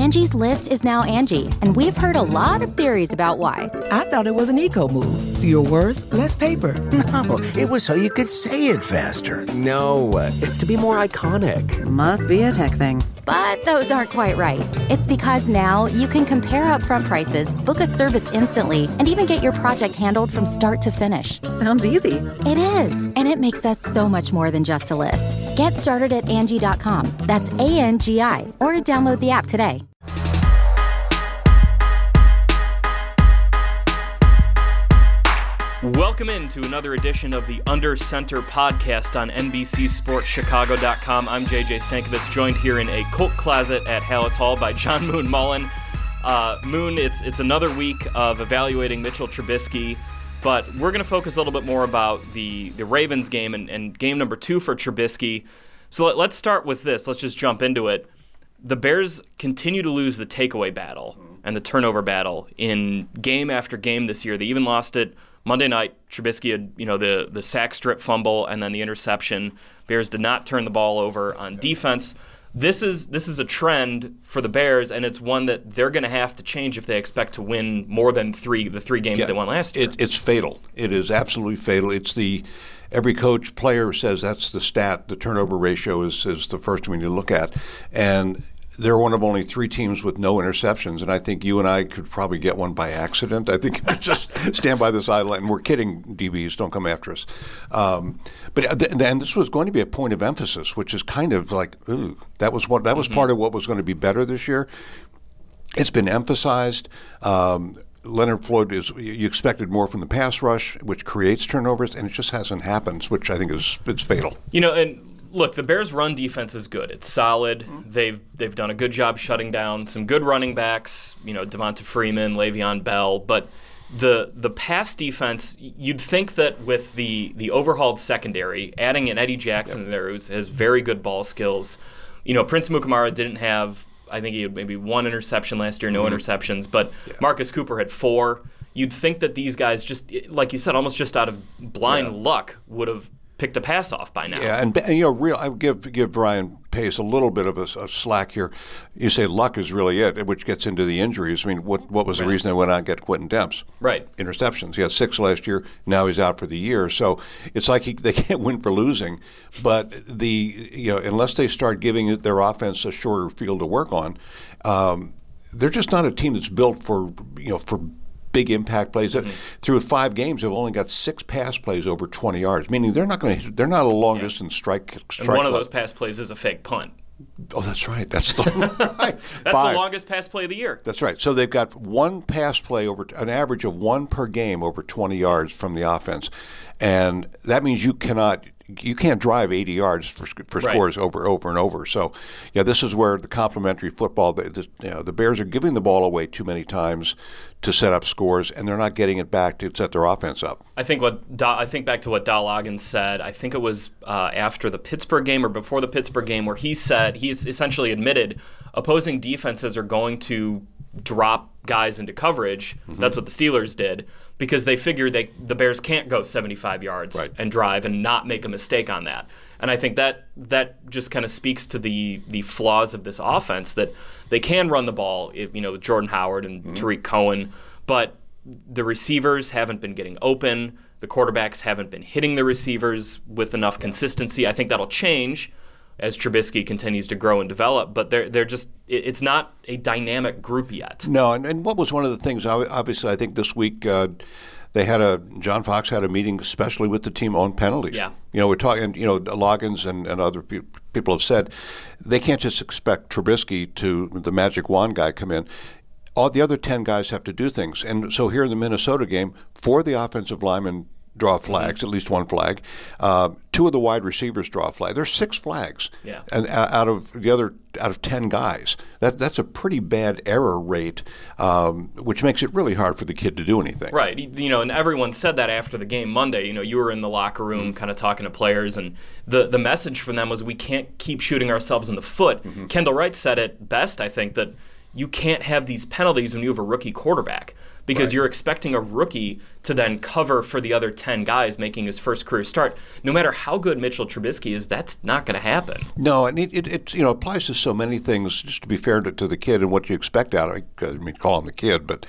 Angie's List is now Angie, and we've heard a lot of theories about why. I thought it was an eco move. Fewer words, less paper. No, it was so you could say it faster. No, it's to be more iconic. Must be a tech thing. But those aren't quite right. It's because now you can compare upfront prices, book a service instantly, and even get your project handled from start to finish. Sounds easy. It is, and it makes us so much more than just a list. Get started at Angie.com. That's ANGI, or download the app today. Welcome into another edition of the Under Center podcast on NBCSportsChicago.com. I'm JJ Stankovitz, joined here in a Colt closet at Halas Hall by John Moon Mullen. Moon, it's another week of evaluating Mitchell Trubisky, but we're going to focus a little bit more about the Ravens game and game number 2 for Trubisky. So let's start with this. Let's just jump into it. The Bears continue to lose the takeaway battle and the turnover battle in game after game this year. They even lost it Monday night. Trubisky had, the sack strip fumble and then the interception. Bears did not turn the ball over on defense. This is a trend for the Bears, and it's one that they're going to have to change if they expect to win more than the three games they won last year. It's fatal. It is absolutely fatal. Every coach, player says that's the stat. The turnover ratio is the first one you look at, and they're one of only 3 teams with no interceptions, and I think you and I could probably get one by accident. I think just stand by the sideline. And we're kidding, DBs, don't come after us. But this was going to be a point of emphasis, which is kind of like, ooh, that was part of what was going to be better this year. It's been emphasized. Leonard Floyd you expected more from the pass rush, which creates turnovers, and it just hasn't happened, which I think it's fatal. Look, the Bears' run defense is good. It's solid. They've done a good job shutting down some good running backs, Devonta Freeman, Le'Veon Bell. But the pass defense, you'd think that with the overhauled secondary, adding an Eddie Jackson in there who has very good ball skills. Prince Mukamara didn't have, I think he had maybe 1 interception last year, no interceptions. But Marcus Cooper had 4. You'd think that these guys just, like you said, almost just out of blind luck would have picked a pass off by now. Yeah, and I would give Ryan Pace a little bit of a slack here. You say luck is really it, which gets into the injuries. I mean, what was the reason they went out and get Quentin Demps? Right. Interceptions. He had 6 last year. Now he's out for the year. So it's like they can't win for losing. But unless they start giving their offense a shorter field to work on, they're just not a team that's built for big impact plays. Through 5 games, they've only got 6 pass plays over 20 yards, meaning they're not a long distance strike. And one of those pass plays is a fake punt. Oh, that's right. That's the That's the longest pass play of the year. That's right. So they've got 1 pass play over an average of 1 per game over 20 yards from the offense, and that means you can't drive 80 yards for scores over and over. So, this is where the complementary football, the Bears are giving the ball away too many times to set up scores, and they're not getting it back to set their offense up. I think back to what Dal Loggins said. I think it was after the Pittsburgh game or before the Pittsburgh game where he essentially admitted opposing defenses are going to drop guys into coverage. That's what the Steelers did, because they figure the Bears can't go 75 yards and drive and not make a mistake on that. And I think that just kind of speaks to the flaws of this offense, that they can run the ball, with Jordan Howard and Tariq Cohen, but the receivers haven't been getting open. The quarterbacks haven't been hitting the receivers with enough consistency. I think that'll change as Trubisky continues to grow and develop, but they're just, it's not a dynamic group yet. No, and what was one of the things, obviously, I think this week John Fox had a meeting especially with the team on penalties. Yeah. We're talking, Loggins and other people have said they can't just expect Trubisky to, the magic wand guy, come in. All the other 10 guys have to do things. And so here in the Minnesota game, 4 of the offensive linemen draw flags, at least 1 flag. 2 of the wide receivers draw a flag. There's 6 flags, and out of 10 guys, that's a pretty bad error rate, which makes it really hard for the kid to do anything. Right, and everyone said that after the game Monday. You were in the locker room, kind of talking to players, and the message from them was we can't keep shooting ourselves in the foot. Kendall Wright said it best, I think, that you can't have these penalties when you have a rookie quarterback, because you're expecting a rookie to then cover for the other 10 guys making his first career start. No matter how good Mitchell Trubisky is, that's not going to happen. No, and it applies to so many things, just to be fair to the kid and what you expect out of him. I mean, call him the kid, but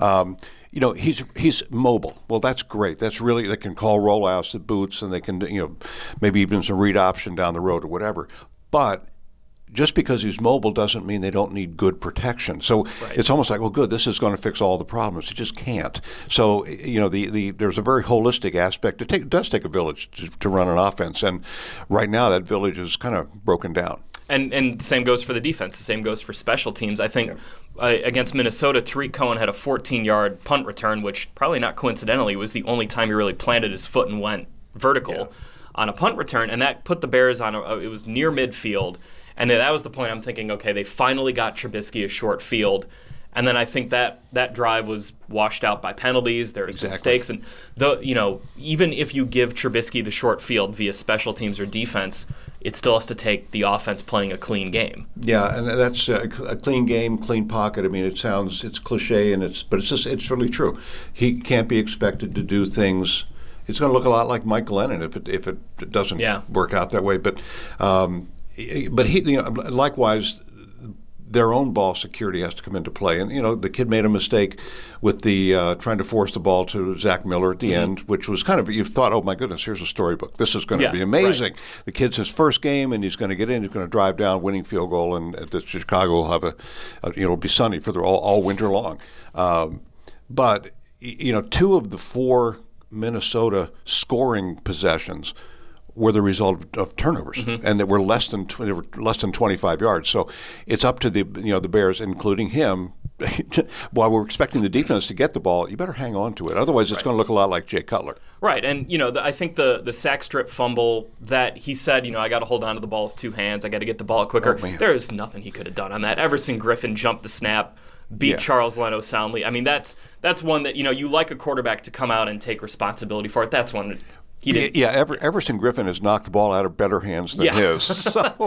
he's mobile. Well, that's great. That's really, they can call rollouts at boots, and they can, maybe even some read option down the road or whatever. But just because he's mobile doesn't mean they don't need good protection. So it's almost like, well, good, this is going to fix all the problems. It just can't. So, there's a very holistic aspect. It does take a village to run an offense, and right now that village is kind of broken down. And same goes for the defense. The same goes for special teams. I think against Minnesota, Tariq Cohen had a 14-yard punt return, which probably not coincidentally was the only time he really planted his foot and went vertical on a punt return, and that put the Bears on it was near midfield. And that was the point I'm thinking, okay, they finally got Trubisky a short field. And then I think that drive was washed out by penalties. There were some mistakes. And even if you give Trubisky the short field via special teams or defense, it still has to take the offense playing a clean game. Yeah, and that's a clean game, clean pocket. I mean, it's cliche, but it's really true. He can't be expected to do things. It's going to look a lot like Mike Glennon if it doesn't work out that way. But he, likewise, their own ball security has to come into play. And, the kid made a mistake with the trying to force the ball to Zach Miller at the end, which was kind of, you thought, oh, my goodness, here's a storybook. This is going to be amazing. Right. The kid's his first game, and he's going to get in. He's going to drive down, winning field goal, and Chicago will have it'll be sunny for all winter long. But, 2 of the 4 Minnesota scoring possessions were the result of turnovers, and they were less than 25 yards. So it's up to the Bears, including him. While we're expecting the defense to get the ball, you better hang on to it. Otherwise, it's going to look a lot like Jay Cutler. Right, and I think the sack strip fumble that he said, I got to hold on to the ball with 2 hands. I got to get the ball quicker. There is nothing he could have done on that. Everson Griffin jumped the snap, beat Charles Leno soundly. I mean, that's one that you like a quarterback to come out and take responsibility for it. That's one. Everson Griffin has knocked the ball out of better hands than his. So,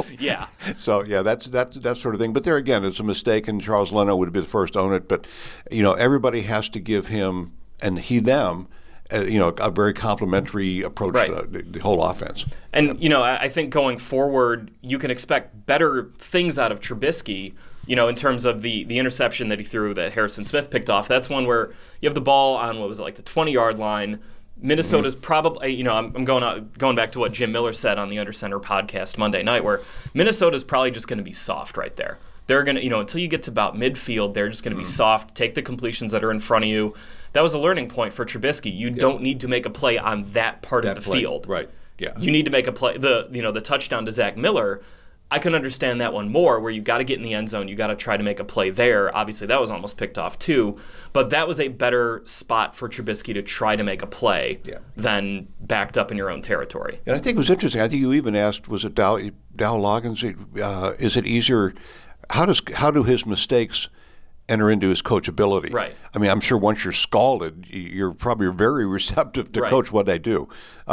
that's that sort of thing. But there again, it's a mistake, and Charles Leno would be the first to own it. But everybody has to give him and them, a very complimentary approach to the whole offense. And I think going forward, you can expect better things out of Trubisky. In terms of the interception that he threw that Harrison Smith picked off. That's one where you have the ball on the 20-yard line. Minnesota's probably, I'm going back to what Jim Miller said on the Under Center podcast Monday night, where Minnesota's probably just going to be soft right there. They're going to, until you get to about midfield, they're just going to be soft, take the completions that are in front of you. That was a learning point for Trubisky. You don't need to make a play on that part of the field. Right, yeah. You need to make a play. The touchdown to Zach Miller, I can understand that one more, where you got to get in the end zone. You got to try to make a play there. Obviously, that was almost picked off too. But that was a better spot for Trubisky to try to make a play than backed up in your own territory. And I think it was interesting. I think you even asked, was it Dow Loggins? Is it easier? How do his mistakes enter into his coachability? Right. I mean, I'm sure once you're scalded, you're probably very receptive to coach what they do.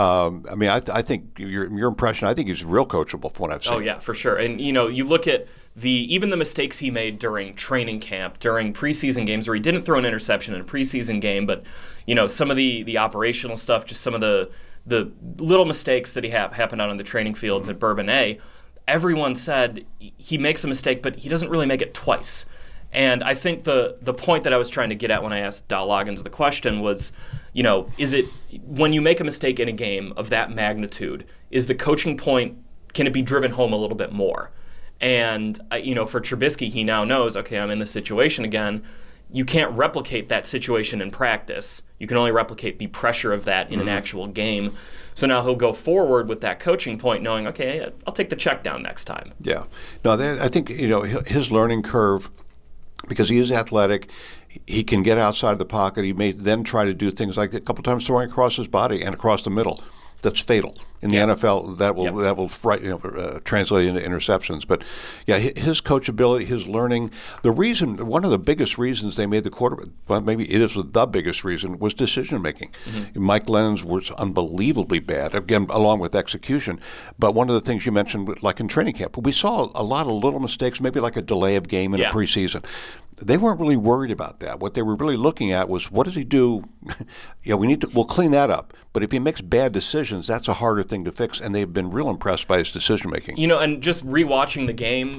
I think your impression, I think he's real coachable from what I've seen. Oh, yeah, for sure. And, you look at even the mistakes he made during training camp, during preseason games where he didn't throw an interception in a preseason game, but, some of the operational stuff, just some of the little mistakes that he happened out on the training fields at Bourbonnais, everyone said he makes a mistake, but he doesn't really make it twice. And I think the point that I was trying to get at when I asked Dow Loggins the question was, is it when you make a mistake in a game of that magnitude, is the coaching point, can it be driven home a little bit more? And, for Trubisky, he now knows, okay, I'm in this situation again. You can't replicate that situation in practice. You can only replicate the pressure of that in an actual game. So now he'll go forward with that coaching point knowing, okay, I'll take the check down next time. Yeah. No, I think, his learning curve, because he is athletic, he can get outside of the pocket. He may then try to do things like a couple times throwing across his body and across the middle. that's fatal. In the NFL, that will translate into interceptions. But yeah, his coachability, his learning. One of the biggest reasons they made the quarterback, well, maybe it is the biggest reason, was decision making. Mm-hmm. Mike Glennon's was unbelievably bad, again, along with execution. But one of the things you mentioned, like in training camp, we saw a lot of little mistakes, maybe like a delay of game in a preseason. They weren't really worried about that. What they were really looking at was, what does he do? We'll clean that up. But if he makes bad decisions, that's a harder thing to fix. And they've been real impressed by his decision making. And just rewatching the game,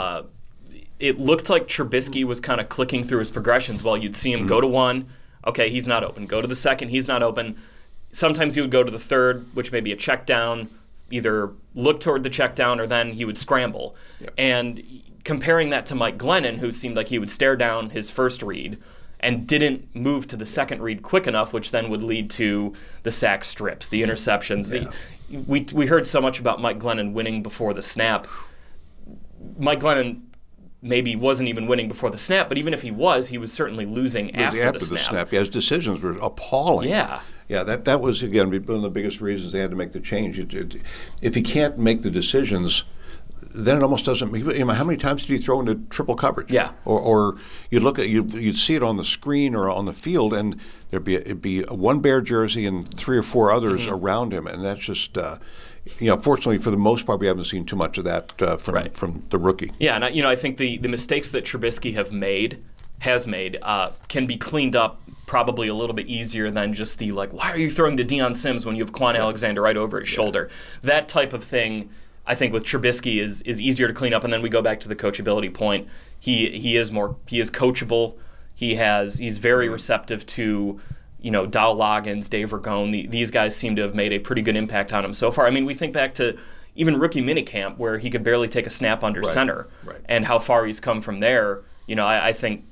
it looked like Trubisky was kind of clicking through his progressions. While you'd see him go to one, okay, he's not open. Go to the second, he's not open. Sometimes he would go to the third, which may be a check down, either look toward the check down or then he would scramble. Yep. And comparing that to Mike Glennon, who seemed like he would stare down his first read and didn't move to the second read quick enough, which then would lead to the sack strips, the interceptions. Yeah. We heard so much about Mike Glennon winning before the snap. Mike Glennon maybe wasn't even winning before the snap, but even if he was certainly losing after the snap. Yeah, his decisions were appalling. Yeah. Yeah, that was, again, one of the biggest reasons they had to make the change. If he can't make the decisions, then it almost doesn't. How many times did he throw into triple coverage? Yeah. Or you'd see it on the screen or on the field, and it'd be one Bear jersey and 3 or 4 others around him, and that's just. Fortunately, for the most part, we haven't seen too much of that from the rookie. Yeah, and I think the mistakes that Trubisky has made can be cleaned up probably a little bit easier than just the why are you throwing to Deion Sims when you have Quan Alexander right over his shoulder? That type of thing, I think, with Trubisky is easier to clean up. And then we go back to the coachability point. He is coachable. He's very receptive to Dow Loggins, Dave Ragone. These guys seem to have made a pretty good impact on him so far. I mean, we think back to even rookie minicamp where he could barely take a snap under center, and how far he's come from there. I think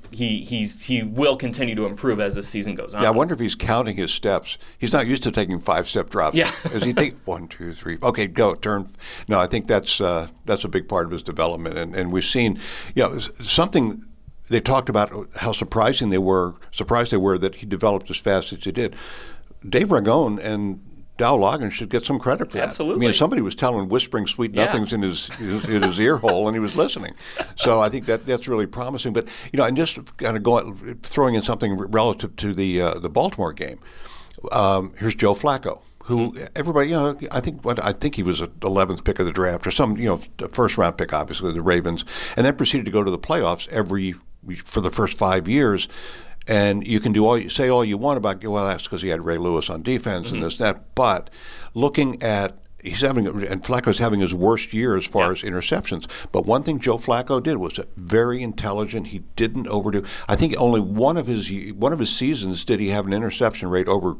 he will continue to improve as the season goes on. Yeah, I wonder if he's counting his steps. He's not used to taking 5-step drops. Yeah. Does he think 1, 2, 3? Okay, go turn. No, I think that's a big part of his development, and we've seen something. They talked about how surprised they were that he developed as fast as he did. Dave Ragone and Dow Loggins should get some credit for that. Absolutely. I mean, somebody was whispering sweet nothings in his ear hole, and he was listening. So I think that's really promising. But and just kind of throwing in something relative to the Baltimore game. Here's Joe Flacco, who everybody, I think he was an 11th pick of the draft or some, first round pick, obviously the Ravens, and then proceeded to go to the playoffs for the first 5 years. And you can say all you want about, that's because he had Ray Lewis on defense and this and that. But looking at Flacco's having his worst year as far as interceptions. But one thing Joe Flacco did was very intelligent. He didn't overdo. I think only one of his seasons did he have an interception rate over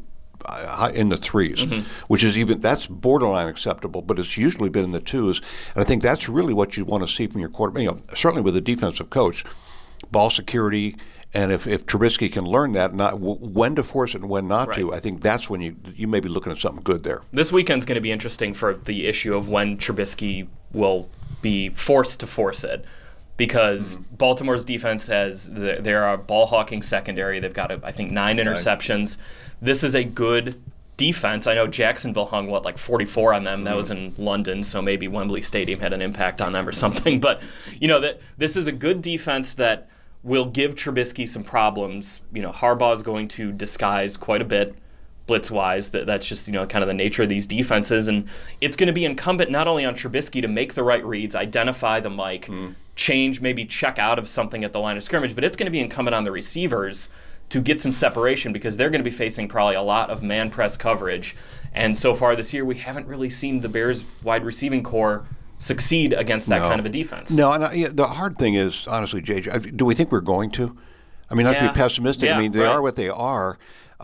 in the 3s, which is that's borderline acceptable, but it's usually been in the 2s. And I think that's really what you want to see from your quarterback. Certainly with a defensive coach, ball security. And if Trubisky can learn that, when to force it and when not to, I think that's when you may be looking at something good there. This weekend's going to be interesting for the issue of when Trubisky will be forced to force it, because Baltimore's defense they're a ball-hawking secondary. They've got, I think, 9 interceptions. This is a good defense. I know Jacksonville hung, 44 on them. That was in London, so maybe Wembley Stadium had an impact on them or something. But, that this is a good defense that will give Trubisky some problems. Harbaugh's going to disguise quite a bit blitz-wise. That's just, kind of the nature of these defenses. And it's going to be incumbent not only on Trubisky to make the right reads, identify the mic, change, maybe check out of something at the line of scrimmage, but it's going to be incumbent on the receivers to get some separation, because they're going to be facing probably a lot of man press coverage. And so far this year, we haven't really seen the Bears wide receiving core succeed against that kind of a defense. No, and the hard thing is, honestly, JJ, do we think we're going to? I mean, not to be pessimistic. Yeah, I mean, they are what they are.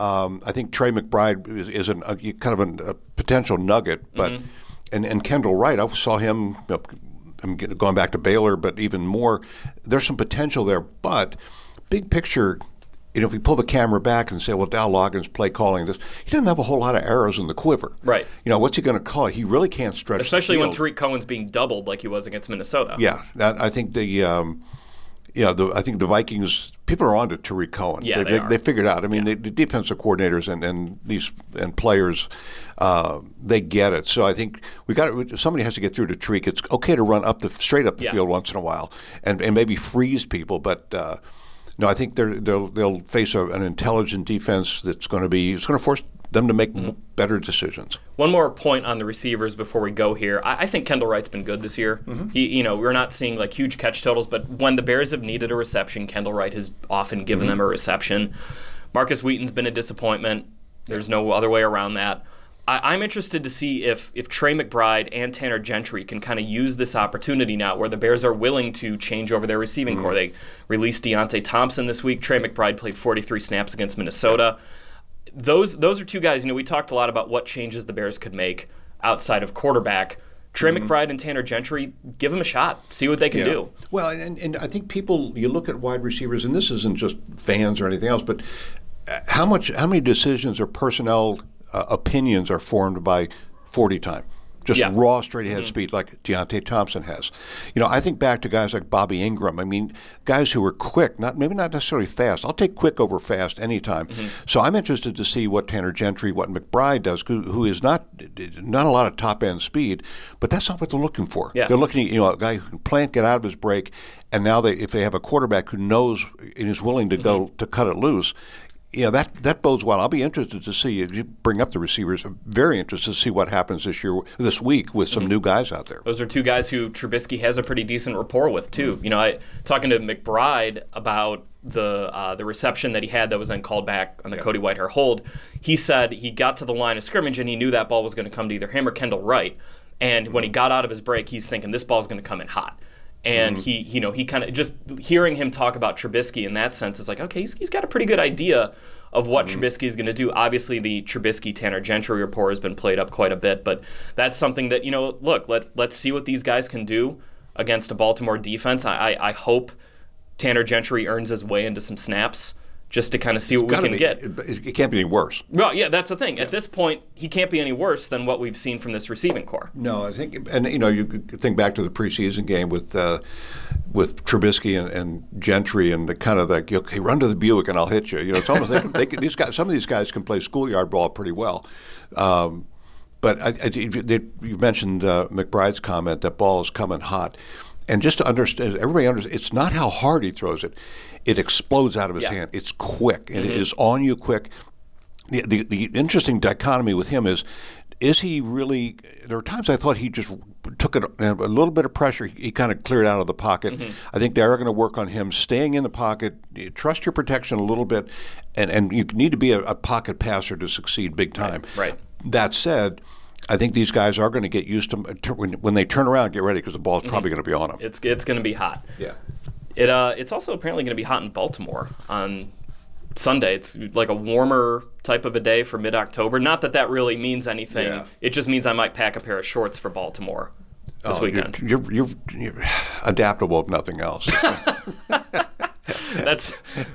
I think Trey McBride is kind of a potential nugget, but and Kendall Wright, I saw him. I'm going back to Baylor, but even more, there's some potential there. But big picture, if we pull the camera back and say, well, Dow Loggins play calling this, he doesn't have a whole lot of arrows in the quiver. Right. What's he going to call? He really can't stretch especially the when field. Tariq Cohen's being doubled like he was against Minnesota. Yeah, I think I think the Vikings, people are on to Tariq Cohen. Yeah, they figured out. I mean, the defensive coordinators and players, they get it. So I think somebody has to get through to Tariq. It's okay to run straight up the field once in a while and maybe freeze people, but no, I think they'll face an intelligent defense it's going to force them to make better decisions. One more point on the receivers before we go here. I think Kendall Wright's been good this year. We're not seeing like huge catch totals, but when the Bears have needed a reception, Kendall Wright has often given them a reception. Marcus Wheaton's been a disappointment. There's no other way around that. I'm interested to see if Trey McBride and Tanner Gentry can kind of use this opportunity now where the Bears are willing to change over their receiving core. They released Deontay Thompson this week. Trey McBride played 43 snaps against Minnesota. Those are two guys, we talked a lot about what changes the Bears could make outside of quarterback. Trey McBride and Tanner Gentry, give them a shot. See what they can do. Well, and I think you look at wide receivers, and this isn't just fans or anything else, but how many decisions or personnel opinions are formed by 40 time? Just raw, straight-ahead speed like Deontay Thompson has. I think back to guys like Bobby Ingram. I mean, guys who were quick, maybe not necessarily fast. I'll take quick over fast anytime. So I'm interested to see what Tanner Gentry, what McBride does, who is not a lot of top-end speed, but that's not what they're looking for. Yeah. They're looking at a guy who can plant, get out of his break, and now if they have a quarterback who knows and is willing to go to cut it loose, that bodes well. I'll be interested to see, if you bring up the receivers, I'm very interested to see what happens this week with some new guys out there. Those are two guys who Trubisky has a pretty decent rapport with, too. Talking to McBride about the reception that he had that was then called back on the Cody Whitehair hold, he said he got to the line of scrimmage and he knew that ball was going to come to either him or Kendall Wright. And when he got out of his break, he's thinking this ball's going to come in hot. And he kind of just hearing him talk about Trubisky in that sense is like, okay, he's got a pretty good idea of what Trubisky is going to do. Obviously, the Trubisky-Tanner Gentry rapport has been played up quite a bit, but that's something that, let's see what these guys can do against a Baltimore defense. I hope Tanner Gentry earns his way into some snaps just to kind of see what we can get. It can't be any worse. Well, yeah, that's the thing. At this point, he can't be any worse than what we've seen from this receiving core. No, I think, and you think back to the preseason game with Trubisky and Gentry, and the kind of like, okay, run to the Buick and I'll hit you. It's almost some of these guys can play schoolyard ball pretty well. But you mentioned McBride's comment that ball is coming hot, and just to understand, everybody understands, it's not how hard he throws it. It explodes out of his hand. It's quick, and it is on you quick. The interesting dichotomy with him is he really – there were times I thought he just took a little bit of pressure. He kind of cleared out of the pocket. I think they are going to work on him staying in the pocket. Trust your protection a little bit, and you need to be a pocket passer to succeed big time. Right. That said, I think these guys are going to get used to when they turn around, get ready because the ball is probably going to be on them. It's going to be hot. Yeah. It's also apparently going to be hot in Baltimore on Sunday. It's like a warmer type of a day for mid-October. Not that really means anything. Yeah. It just means I might pack a pair of shorts for Baltimore this weekend. You're adaptable if nothing else. that's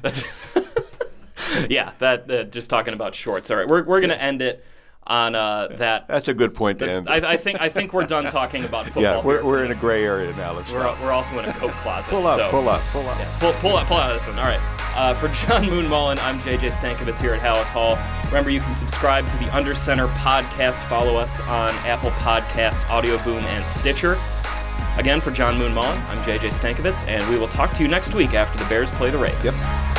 yeah. Just talking about shorts. All right, we're going to end it on that. That's a good point to end. I think we're done talking about football. Yeah, we're in a gray area now. We're also in a coat closet. Pull up. Yeah, pull out of this one. All right. For John Moon Mullen, I'm JJ Stankovitz here at Hallis Hall. Remember, you can subscribe to the Under Center podcast. Follow us on Apple Podcasts, Audio Boom, and Stitcher. Again, for John Moon Mullen, I'm JJ Stankovitz, and we will talk to you next week after the Bears play the Ravens. Yep.